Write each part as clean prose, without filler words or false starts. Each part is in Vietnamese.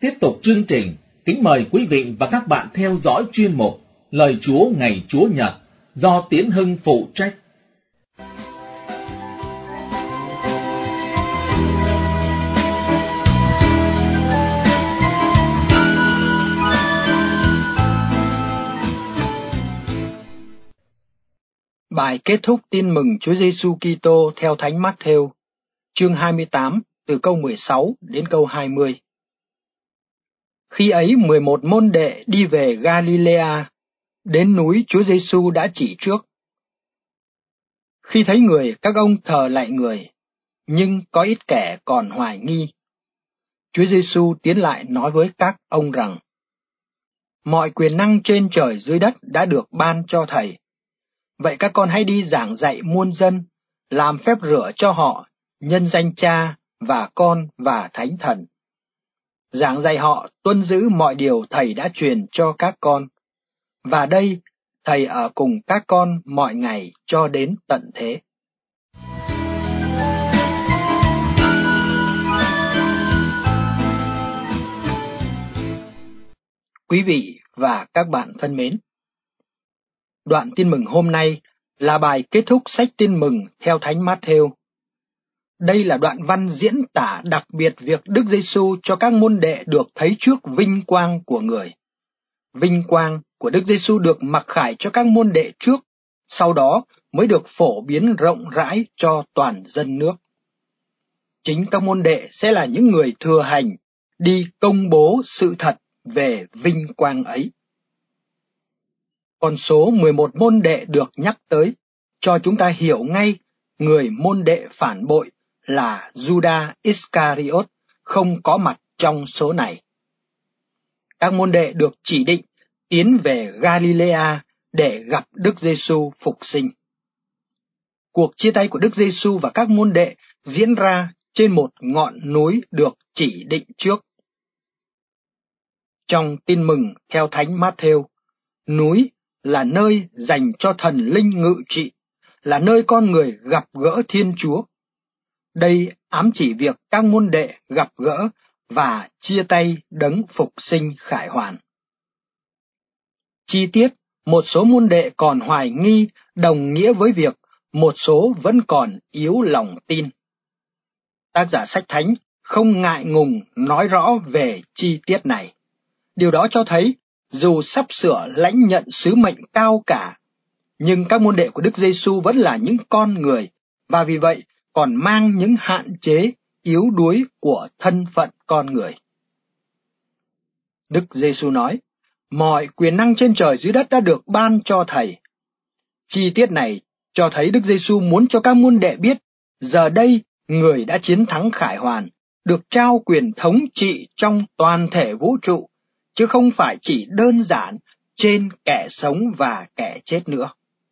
Tiếp tục chương trình, kính mời quý vị và các bạn theo dõi chuyên mục Lời Chúa ngày Chúa Nhật do Tiến Hưng phụ trách. Bài kết thúc Tin mừng Chúa Giêsu Kitô theo Thánh Mát-thêu, chương 28, từ câu 16 đến câu 20. Khi ấy 11 môn đệ đi về Galilea, đến núi Chúa Giêsu đã chỉ trước. Khi thấy người, các ông thờ lạy người, nhưng có ít kẻ còn hoài nghi. Chúa Giêsu tiến lại nói với các ông rằng: Mọi quyền năng trên trời dưới đất đã được ban cho thầy. Vậy các con hãy đi giảng dạy muôn dân, làm phép rửa cho họ, nhân danh Cha và Con và Thánh Thần. Giảng dạy họ tuân giữ mọi điều thầy đã truyền cho các con. Và đây, thầy ở cùng các con mọi ngày cho đến tận thế. Quý vị và các bạn thân mến, đoạn tin mừng hôm nay là bài kết thúc sách tin mừng theo Thánh Mát-thêu. Đây là đoạn văn diễn tả đặc biệt việc Đức Giêsu cho các môn đệ được thấy trước vinh quang của người. Vinh quang của Đức Giêsu được mặc khải cho các môn đệ trước, sau đó mới được phổ biến rộng rãi cho toàn dân nước. Chính các môn đệ sẽ là những người thừa hành, đi công bố sự thật về vinh quang ấy. Con số 11 môn đệ được nhắc tới cho chúng ta hiểu ngay người môn đệ phản bội là Judas Iscariot không có mặt trong số này. Các môn đệ được chỉ định tiến về Galilea để gặp Đức Giêsu phục sinh. Cuộc chia tay của Đức Giêsu và các môn đệ diễn ra trên một ngọn núi được chỉ định trước. Trong tin mừng theo Thánh Mát-thêu, núi là nơi dành cho thần linh ngự trị, là nơi con người gặp gỡ Thiên Chúa. Đây ám chỉ việc các môn đệ gặp gỡ và chia tay đấng phục sinh khải hoàn. Chi tiết, một số môn đệ còn hoài nghi đồng nghĩa với việc một số vẫn còn yếu lòng tin. Tác giả sách thánh không ngại ngùng nói rõ về chi tiết này. Điều đó cho thấy dù sắp sửa lãnh nhận sứ mệnh cao cả, nhưng các môn đệ của Đức Giêsu vẫn là những con người và vì vậy còn mang những hạn chế yếu đuối của thân phận con người. Đức Giêsu nói: Mọi quyền năng trên trời dưới đất đã được ban cho thầy. Chi tiết này cho thấy Đức Giêsu muốn cho các môn đệ biết, giờ đây người đã chiến thắng khải hoàn, được trao quyền thống trị trong toàn thể vũ trụ, chứ không phải chỉ đơn giản trên kẻ sống và kẻ chết nữa.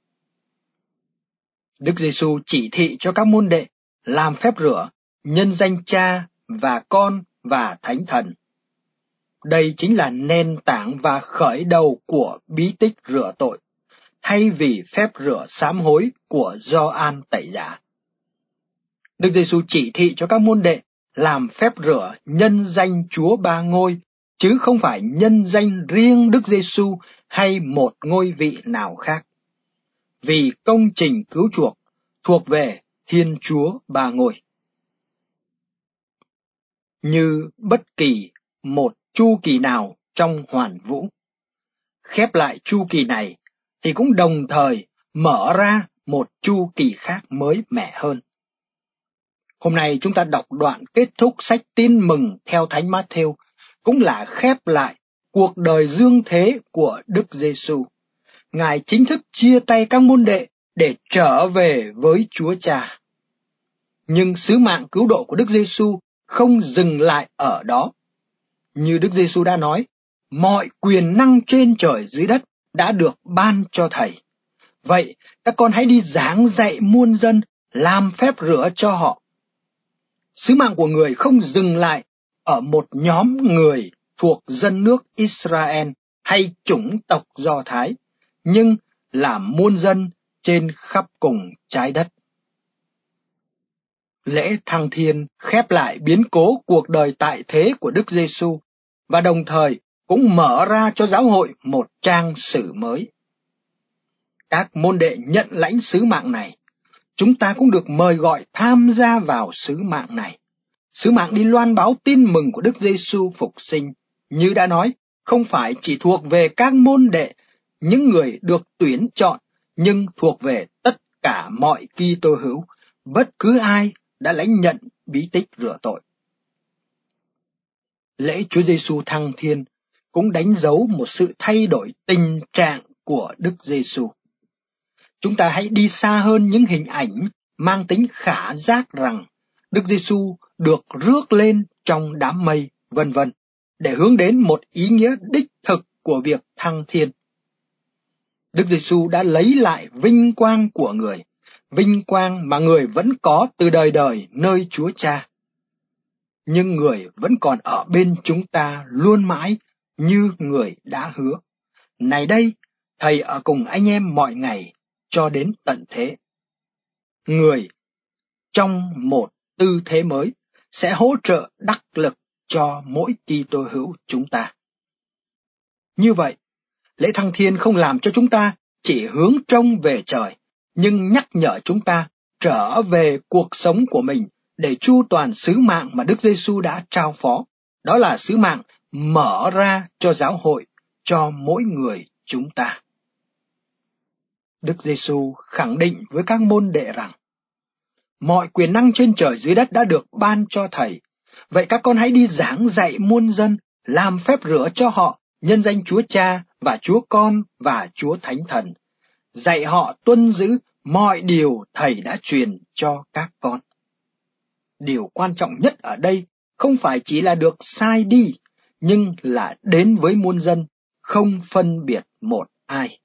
Đức Giêsu chỉ thị cho các môn đệ làm phép rửa, nhân danh Cha và Con và Thánh Thần. Đây chính là nền tảng và khởi đầu của bí tích rửa tội, thay vì phép rửa sám hối của Gioan Tẩy Giả. Đức Giêsu chỉ thị cho các môn đệ làm phép rửa nhân danh Chúa Ba Ngôi, chứ không phải nhân danh riêng Đức Giêsu hay một ngôi vị nào khác. Vì công trình cứu chuộc thuộc về Thiên Chúa Ba Ngôi. Như bất kỳ một chu kỳ nào trong hoàn vũ, khép lại chu kỳ này thì cũng đồng thời mở ra một chu kỳ khác mới mẻ hơn. Hôm nay chúng ta đọc đoạn kết thúc sách tin mừng theo Thánh Mát-thêu, cũng là khép lại cuộc đời dương thế của Đức Giêsu. Ngài chính thức chia tay các môn đệ để trở về với Chúa Cha. Nhưng sứ mạng cứu độ của Đức Giêsu không dừng lại ở đó. Như Đức Giêsu đã nói, mọi quyền năng trên trời dưới đất đã được ban cho thầy. Vậy các con hãy đi giảng dạy muôn dân, làm phép rửa cho họ. Sứ mạng của người không dừng lại ở một nhóm người thuộc dân nước Israel hay chủng tộc Do Thái, nhưng là muôn dân trên khắp cùng trái đất. Lễ thăng thiên khép lại biến cố cuộc đời tại thế của Đức Giêsu và đồng thời cũng mở ra cho giáo hội một trang sử mới. Các môn đệ nhận lãnh sứ mạng này, chúng ta cũng được mời gọi tham gia vào sứ mạng này. Sứ mạng đi loan báo tin mừng của Đức Giêsu phục sinh, như đã nói, không phải chỉ thuộc về các môn đệ, những người được tuyển chọn, nhưng thuộc về tất cả mọi Kitô hữu, bất cứ ai đã lãnh nhận bí tích rửa tội. Lễ Chúa Giêsu thăng thiên cũng đánh dấu một sự thay đổi tình trạng của Đức Giêsu. Chúng ta hãy đi xa hơn những hình ảnh mang tính khả giác rằng Đức Giêsu được rước lên trong đám mây, vân vân, để hướng đến một ý nghĩa đích thực của việc thăng thiên. Đức Giêsu đã lấy lại vinh quang của người, vinh quang mà người vẫn có từ đời đời nơi Chúa Cha. Nhưng người vẫn còn ở bên chúng ta luôn mãi như người đã hứa. Này đây, Thầy ở cùng anh em mọi ngày cho đến tận thế. Người trong một tư thế mới sẽ hỗ trợ đắc lực cho mỗi Kitô hữu chúng ta. Như vậy, lễ thăng thiên không làm cho chúng ta chỉ hướng trông về trời, nhưng nhắc nhở chúng ta trở về cuộc sống của mình để chu toàn sứ mạng mà Đức Giêsu đã trao phó. Đó là sứ mạng mở ra cho giáo hội, cho mỗi người chúng ta. Đức Giêsu khẳng định với các môn đệ rằng, mọi quyền năng trên trời dưới đất đã được ban cho Thầy. Vậy các con hãy đi giảng dạy muôn dân, làm phép rửa cho họ, nhân danh Chúa Cha và Chúa Con và Chúa Thánh Thần. Dạy họ tuân giữ mọi điều Thầy đã truyền cho các con. Điều quan trọng nhất ở đây không phải chỉ là được sai đi, nhưng là đến với muôn dân, không phân biệt một ai.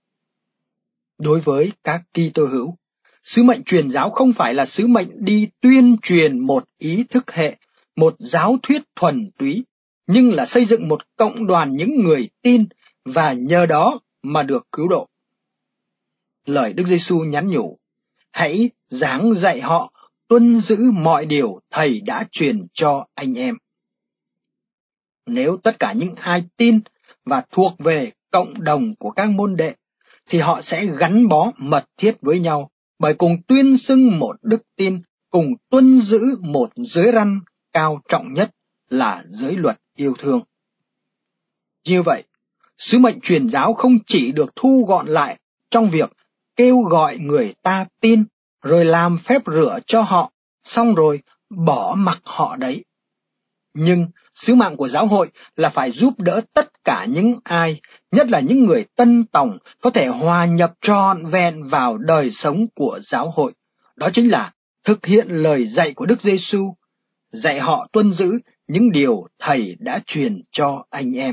Đối với các Kitô hữu, sứ mệnh truyền giáo không phải là sứ mệnh đi tuyên truyền một ý thức hệ, một giáo thuyết thuần túy, nhưng là xây dựng một cộng đoàn những người tin và nhờ đó mà được cứu độ. Lời Đức Giêsu nhắn nhủ, hãy giảng dạy họ tuân giữ mọi điều Thầy đã truyền cho anh em. Nếu tất cả những ai tin và thuộc về cộng đồng của các môn đệ, thì họ sẽ gắn bó mật thiết với nhau, bởi cùng tuyên xưng một đức tin, cùng tuân giữ một giới răn cao trọng nhất là giới luật yêu thương. Như vậy, sứ mệnh truyền giáo không chỉ được thu gọn lại trong việc kêu gọi người ta tin, rồi làm phép rửa cho họ, xong rồi bỏ mặc họ đấy. Nhưng sứ mạng của giáo hội là phải giúp đỡ tất cả những ai, nhất là những người tân tòng, có thể hòa nhập trọn vẹn vào đời sống của giáo hội. Đó chính là thực hiện lời dạy của Đức Giêsu, dạy họ tuân giữ những điều Thầy đã truyền cho anh em.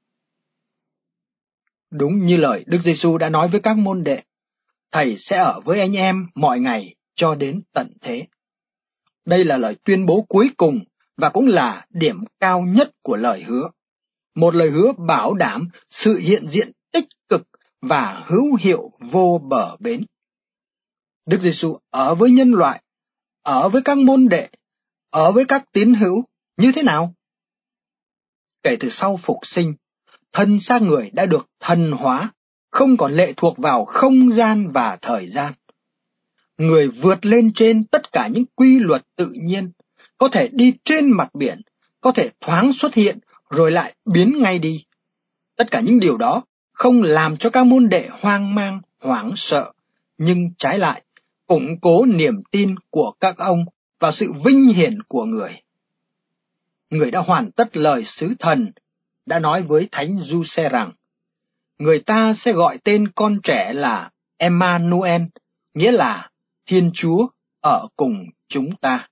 Đúng như lời Đức Giêsu đã nói với các môn đệ, Thầy sẽ ở với anh em mọi ngày cho đến tận thế. Đây là lời tuyên bố cuối cùng và cũng là điểm cao nhất của lời hứa. Một lời hứa bảo đảm sự hiện diện tích cực và hữu hiệu vô bờ bến. Đức Giêsu ở với nhân loại, ở với các môn đệ, ở với các tín hữu như thế nào? Kể từ sau phục sinh, thân xác người đã được thần hóa, không còn lệ thuộc vào không gian và thời gian. Người vượt lên trên tất cả những quy luật tự nhiên, có thể đi trên mặt biển, có thể thoáng xuất hiện rồi lại biến ngay đi. Tất cả những điều đó không làm cho các môn đệ hoang mang, hoảng sợ, nhưng trái lại củng cố niềm tin của các ông vào sự vinh hiển của người. Người đã hoàn tất lời sứ thần, đã nói với Thánh Giuse rằng, người ta sẽ gọi tên con trẻ là Emmanuel, nghĩa là Thiên Chúa ở cùng chúng ta.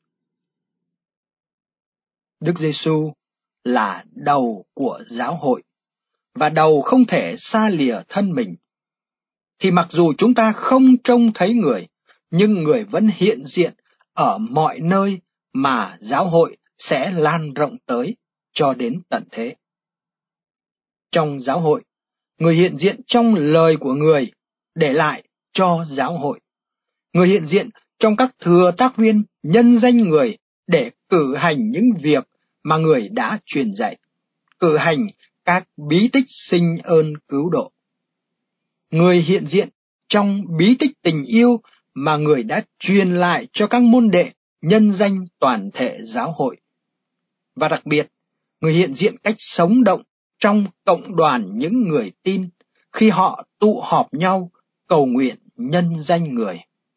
Đức Giêsu là đầu của giáo hội, và đầu không thể xa lìa thân mình. Thì mặc dù chúng ta không trông thấy người, nhưng người vẫn hiện diện ở mọi nơi mà giáo hội sẽ lan rộng tới cho đến tận thế. Trong giáo hội, người hiện diện trong lời của người để lại cho giáo hội. Người hiện diện trong các thừa tác viên nhân danh người để cử hành những việc mà người đã truyền dạy. cử hành các bí tích sinh ơn cứu độ. Người hiện diện trong bí tích tình yêu mà người đã truyền lại cho các môn đệ nhân danh toàn thể giáo hội. Và đặc biệt, người hiện diện cách sống động trong cộng đoàn những người tin khi họ tụ họp nhau cầu nguyện nhân danh người.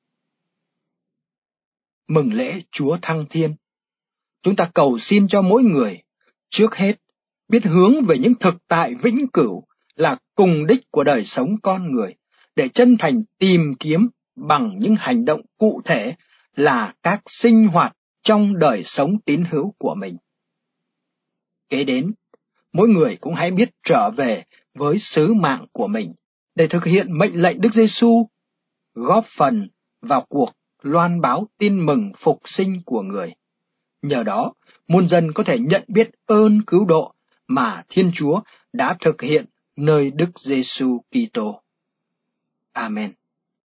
Mừng lễ Chúa Thăng Thiên, chúng ta cầu xin cho mỗi người, trước hết, biết hướng về những thực tại vĩnh cửu là cùng đích của đời sống con người, để chân thành tìm kiếm bằng những hành động cụ thể là các sinh hoạt trong đời sống tín hữu của mình. Kế đến, mỗi người cũng hãy biết trở về với sứ mạng của mình để thực hiện mệnh lệnh Đức Giêsu, góp phần vào cuộc loan báo tin mừng phục sinh của người. Nhờ đó, muôn dân có thể nhận biết ơn cứu độ mà Thiên Chúa đã thực hiện nơi Đức Giêsu Kitô. Amen.